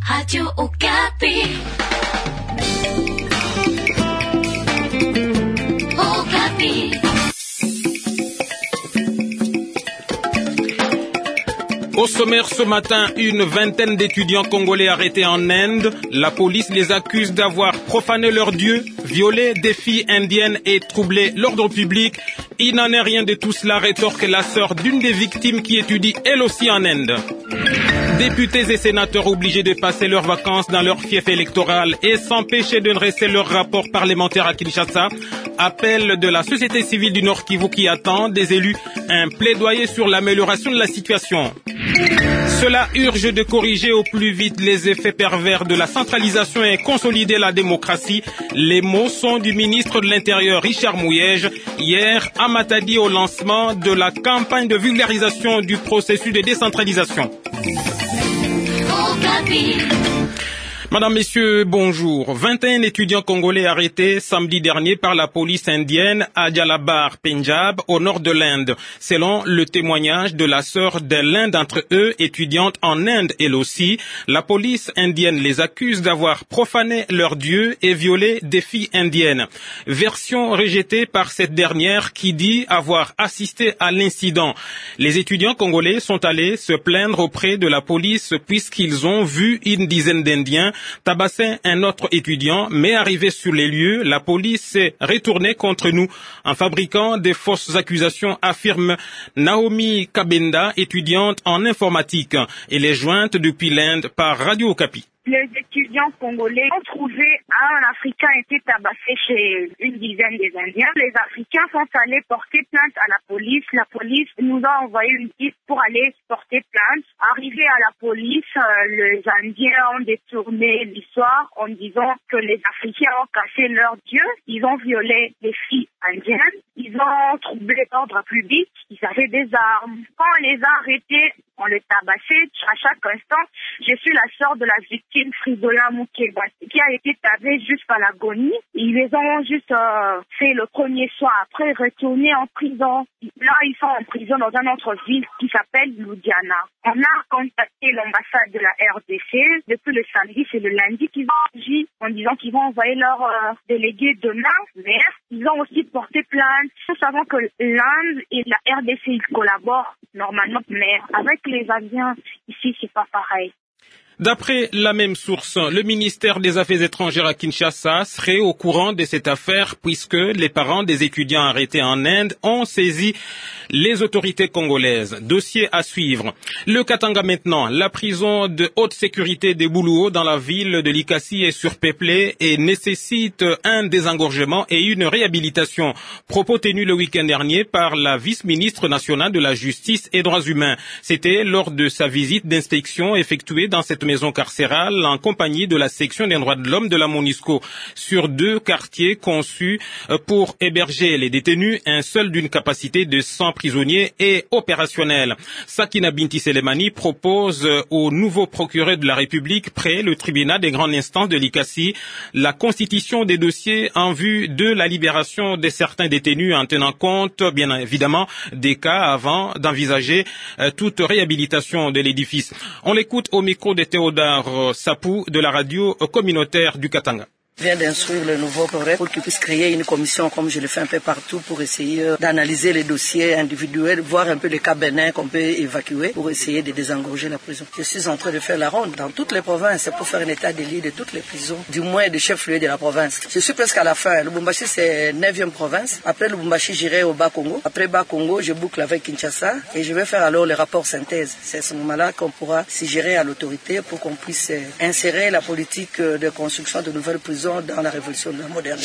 Radio Okapi. Okapi. Au sommaire ce matin, une vingtaine d'étudiants congolais arrêtés en Inde. La police les accuse d'avoir profané leur dieu, violé des filles indiennes et troublé l'ordre public. Il n'en est rien de tout cela, rétorque la sœur d'une des victimes qui étudie elle aussi en Inde. Députés et sénateurs obligés de passer leurs vacances dans leur fief électoral et s'empêcher de dresser leur rapport parlementaire à Kinshasa. Appel de la société civile du Nord Kivu qui attend des élus un plaidoyer sur l'amélioration de la situation. Cela urge de corriger au plus vite les effets pervers de la centralisation et consolider la démocratie. Les mots sont du ministre de l'Intérieur Richard Mouyej hier à Matadi au lancement de la campagne de vulgarisation du processus de décentralisation. Madame, Messieurs, bonjour. 21 étudiants congolais arrêtés samedi dernier par la police indienne à Djalabar, Pendjab, au nord de l'Inde. Selon le témoignage de la sœur de l'un d'entre eux, étudiante en Inde elle aussi, la police indienne les accuse d'avoir profané leur dieu et violé des filles indiennes. Version rejetée par cette dernière qui dit avoir assisté à l'incident. Les étudiants congolais sont allés se plaindre auprès de la police puisqu'ils ont vu une dizaine d'Indiens tabasser un autre étudiant, mais arrivé sur les lieux, la police s'est retournée contre nous en fabriquant des fausses accusations, affirme Naomi Kabenda, étudiante en informatique. Elle est jointe depuis l'Inde par Radio Okapi. Les étudiants congolais ont trouvé un Africain été tabassé chez une dizaine des Indiens. Les Africains sont allés porter plainte à la police. La police nous a envoyé une piste pour aller porter plainte. Arrivé à la police, les Indiens ont détourné l'histoire en disant que les Africains ont cassé leur dieu. Ils ont violé les filles indiennes. Ils ont troublé l'ordre public. Ils avaient des armes. Quand on les a arrêtés, on les tabassait à chaque instant. Je suis la sœur de la victime Fridola Moukeba qui a été tabée jusqu'à l'agonie. Ils les ont juste fait le premier soir, après retourner en prison. Là, ils sont en prison dans une autre ville qui s'appelle Loudiana. On a contacté l'ambassade de la RDC. Depuis le samedi, c'est le lundi qu'ils ont agi en disant qu'ils vont envoyer leur délégué demain. Mais ils ont aussi porté plainte. Nous savons que l'Inde et la RDC, ils collaborent normalement, mais avec les Indiens, ici, c'est pas pareil. D'après la même source, le ministère des Affaires étrangères à Kinshasa serait au courant de cette affaire puisque les parents des étudiants arrêtés en Inde ont saisi les autorités congolaises. Dossier à suivre. Le Katanga maintenant. La prison de haute sécurité de Boulouo dans la ville de Likasi est surpeuplée et nécessite un désengorgement et une réhabilitation. Propos tenus le week-end dernier par la vice-ministre nationale de la Justice et Droits humains. C'était lors de sa visite d'inspection effectuée dans cette maison carcérale en compagnie de la section des droits de l'homme de la MONUSCO. Sur 2 quartiers conçus pour héberger les détenus, un seul d'une capacité de 100 prisonniers est opérationnel. Sakina Binti Selemani propose au nouveau procureur de la République près le tribunal des grandes instances de Likasi la constitution des dossiers en vue de la libération de certains détenus en tenant compte, bien évidemment, des cas avant d'envisager toute réhabilitation de l'édifice. On l'écoute au micro de Théodore Sapou de la radio communautaire du Katanga. Vient d'instruire le nouveau procureur pour qu'il puisse créer une commission comme je le fais un peu partout pour essayer d'analyser les dossiers individuels, voir un peu les cas bénins qu'on peut évacuer pour essayer de désengorger la prison. Je suis en train de faire la ronde dans toutes les provinces pour faire un état des lieux de toutes les prisons, du moins des chefs-lieux de la province. Je suis presque à la fin. Lubumbashi c'est 9e province. Après Lubumbashi, j'irai au Bas-Congo. Après Bas-Congo, je boucle avec Kinshasa et je vais faire alors les rapports synthèse. C'est à ce moment-là qu'on pourra suggérer à l'autorité pour qu'on puisse insérer la politique de construction de nouvelles prisons dans la révolution de la modernité.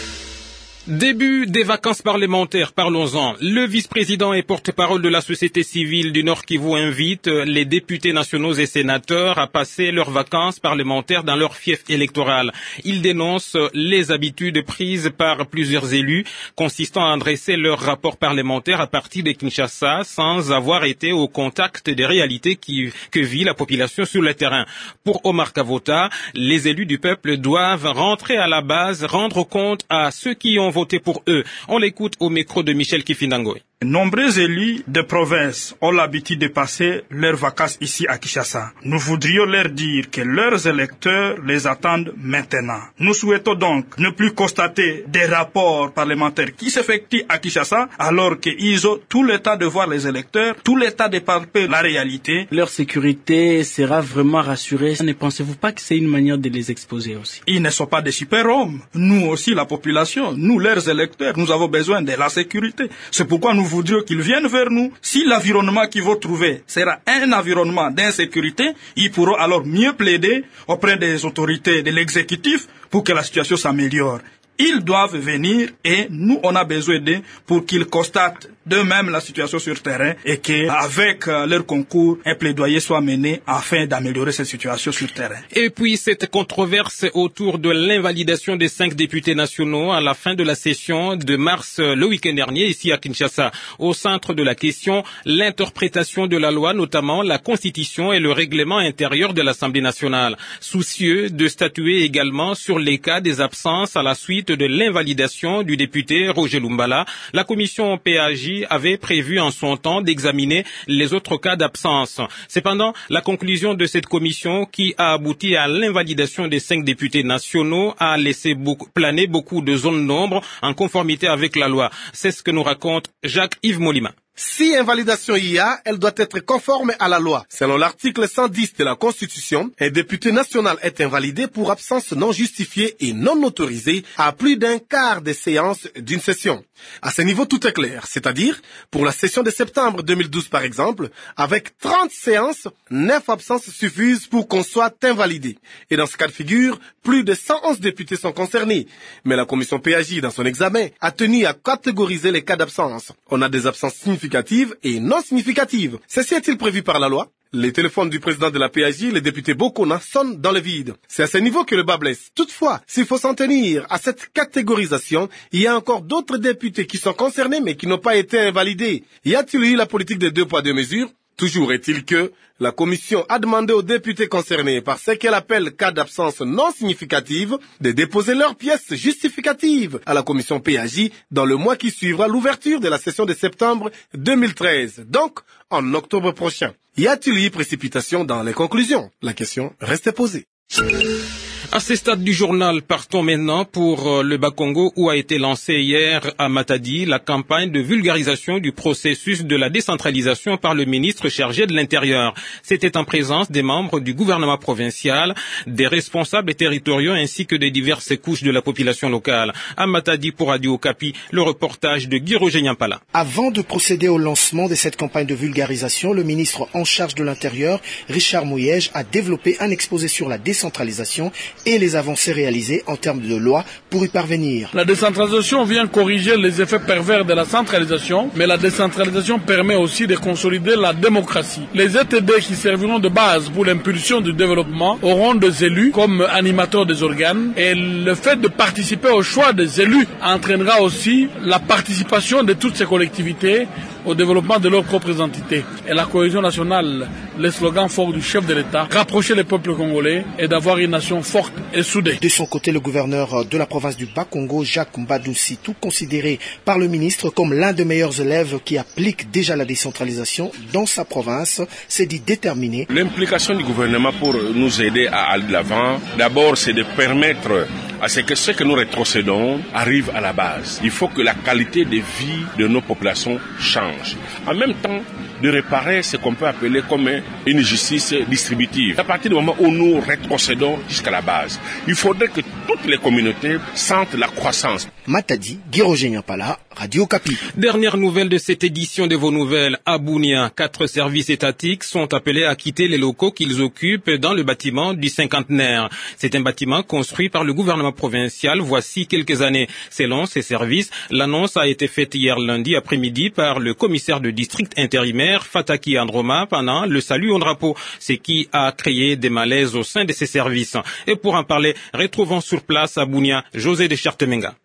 Début des vacances parlementaires, parlons-en. Le vice-président et porte-parole de la société civile du Nord Kivu invite les députés nationaux et sénateurs à passer leurs vacances parlementaires dans leur fief électoral. Il dénonce les habitudes prises par plusieurs élus consistant à adresser leur rapport parlementaire à partir de Kinshasa sans avoir été au contact des réalités que vit la population sur le terrain. Pour Omar Kavota, les élus du peuple doivent rentrer à la base, rendre compte à ceux qui ont voté pour eux. On l'écoute au micro de Michel Kifindangoy. Nombreux élus de province ont l'habitude de passer leurs vacances ici à Kinshasa. Nous voudrions leur dire que leurs électeurs les attendent maintenant. Nous souhaitons donc ne plus constater des rapports parlementaires qui s'effectuent à Kinshasa alors qu'ils ont tout le temps de voir les électeurs, tout le temps de palper la réalité. Leur sécurité sera vraiment rassurée. Ne pensez-vous pas que c'est une manière de les exposer aussi? Ils ne sont pas des super-hommes. Nous aussi, la population, nous, leurs électeurs, nous avons besoin de la sécurité. C'est pourquoi nous voudrions qu'ils viennent vers nous. Si l'environnement qu'ils vont trouver sera un environnement d'insécurité, ils pourront alors mieux plaider auprès des autorités de l'exécutif pour que la situation s'améliore. Ils doivent venir et nous, on a besoin d'eux pour qu'ils constatent d'eux-mêmes la situation sur terrain et qu'avec leur concours, un plaidoyer soit mené afin d'améliorer cette situation sur terrain. Et puis, cette controverse autour de l'invalidation des 5 députés nationaux à la fin de la session de mars le week-end dernier, ici à Kinshasa. Au centre de la question, l'interprétation de la loi, notamment la Constitution et le règlement intérieur de l'Assemblée nationale. Soucieux de statuer également sur les cas des absences à la suite de l'invalidation du député Roger Lumbala, la commission PAJ avait prévu en son temps d'examiner les autres cas d'absence. Cependant, la conclusion de cette commission qui a abouti à l'invalidation des 5 députés nationaux a laissé planer beaucoup de zones d'ombre en conformité avec la loi. C'est ce que nous raconte Jacques-Yves Molima. Si invalidation il y a, elle doit être conforme à la loi. Selon l'article 110 de la Constitution, un député national est invalidé pour absence non justifiée et non autorisée à plus d'un quart des séances d'une session. À ce niveau, tout est clair, c'est-à-dire, pour la session de septembre 2012 par exemple, avec 30 séances, 9 absences suffisent pour qu'on soit invalidé. Et dans ce cas de figure, plus de 111 députés sont concernés. Mais la commission PAJ, dans son examen, a tenu à catégoriser les cas d'absence. On a des absences significatives et non significatives. Ceci est-il prévu par la loi? Les téléphones du président de la PAJ, le député Bokona, sonnent dans le vide. C'est à ce niveau que le bas blesse. Toutefois, s'il faut s'en tenir à cette catégorisation, il y a encore d'autres députés qui sont concernés mais qui n'ont pas été invalidés. Y a-t-il eu la politique des 2 poids 2 mesures? Toujours est-il que la commission a demandé aux députés concernés par ce qu'elle appelle cas d'absence non significative de déposer leurs pièces justificatives à la commission PAJ dans le mois qui suivra l'ouverture de la session de septembre 2013, donc en octobre prochain. Y a-t-il eu précipitation dans les conclusions? La question reste posée. À ce stade du journal, partons maintenant pour le Bas-Congo où a été lancée hier à Matadi la campagne de vulgarisation du processus de la décentralisation par le ministre chargé de l'Intérieur. C'était en présence des membres du gouvernement provincial, des responsables territoriaux ainsi que des diverses couches de la population locale. À Matadi pour Radio Okapi, le reportage de Guy Roger Nyampala. Avant de procéder au lancement de cette campagne de vulgarisation, le ministre en charge de l'Intérieur, Richard Mouyège, a développé un exposé sur la décentralisation et les avancées réalisées en termes de loi pour y parvenir. La décentralisation vient corriger les effets pervers de la centralisation, mais la décentralisation permet aussi de consolider la démocratie. Les ETD qui serviront de base pour l'impulsion du développement auront des élus comme animateurs des organes et le fait de participer au choix des élus entraînera aussi la participation de toutes ces collectivités au développement de leurs propres entités. Et la cohésion nationale, le slogan fort du chef de l'État, rapprocher les peuples congolais et d'avoir une nation forte et soudée. De son côté, le gouverneur de la province du Bas-Congo, Jacques Mbadoussi, tout considéré par le ministre comme l'un des meilleurs élèves qui applique déjà la décentralisation dans sa province, s'est dit déterminé. L'implication du gouvernement pour nous aider à aller de l'avant, d'abord c'est de permettre à ce que nous rétrocédons arrive à la base. Il faut que la qualité de vie de nos populations change. En même temps, de réparer ce qu'on peut appeler comme une justice distributive. À partir du moment où nous rétrocédons jusqu'à la base, il faudrait que toutes les communautés sentent la croissance. Matadi, Guy Roger Nyampala, Radio Okapi. Dernière nouvelle de cette édition de vos nouvelles. À Bunia, 4 services étatiques sont appelés à quitter les locaux qu'ils occupent dans le bâtiment du cinquantenaire. C'est un bâtiment construit par le gouvernement provincial voici quelques années. Selon ces services, l'annonce a été faite hier lundi après-midi par le commissaire de district intérimaire Fataki Androma pendant le salut au drapeau, ce qui a créé des malaises au sein de ces services. Et pour en parler, retrouvons sur place à Bunia José de Chartemenga.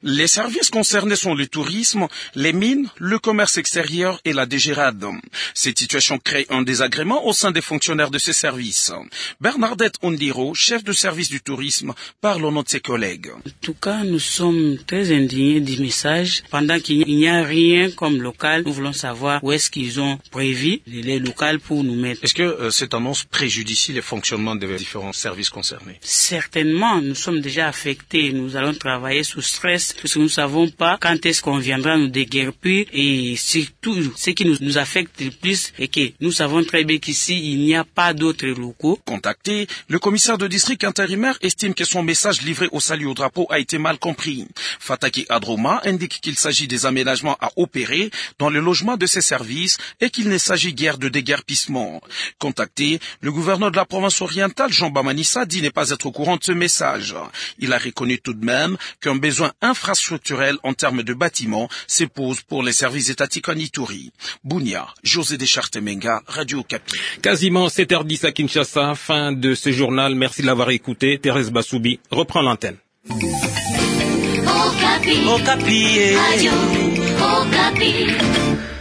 Les services concernés sont le tourisme, les mines, le commerce extérieur et la DGRAD. Cette situation crée un désagrément au sein des fonctionnaires de ces services. Bernadette Ondiro, chef de service du tourisme, parle au nom de ses collègues. En tout cas, nous sommes très indignés du message. Pendant qu'il n'y a rien comme local, nous voulons savoir où est-ce qu'ils ont prévu les locales pour nous mettre. Est-ce que cette annonce préjudicie les fonctionnements des différents services concernés? Certainement, nous sommes déjà affectés. Nous allons travailler sous stress parce que nous ne savons pas quand est-ce qu'on viendra nous déguerpir et surtout ce qui nous affecte le plus est que nous savons très bien qu'ici il n'y a pas d'autres locaux. Contacté, le commissaire de district intérimaire estime que son message livré au salut au drapeau a été mal compris. Fataki Adroma indique qu'il s'agit des aménagements à opérer dans le logement de ces services et qu'il ne s'agit guère de déguerpissement. Contacté, le gouverneur de la province orientale, Jean Bamanissa, dit ne pas être au courant de ce message. Il a reconnu tout de même qu'un besoin infrastructurel en termes de bâtiments se pose pour les services étatiques en Ituri. Bounia, José Deschartemenga, Radio Okapi. Quasiment 7h10 à Kinshasa, fin de ce journal. Merci de l'avoir écouté. Thérèse Bassoubi reprend l'antenne. Okapi. Okapi. Radio Okapi.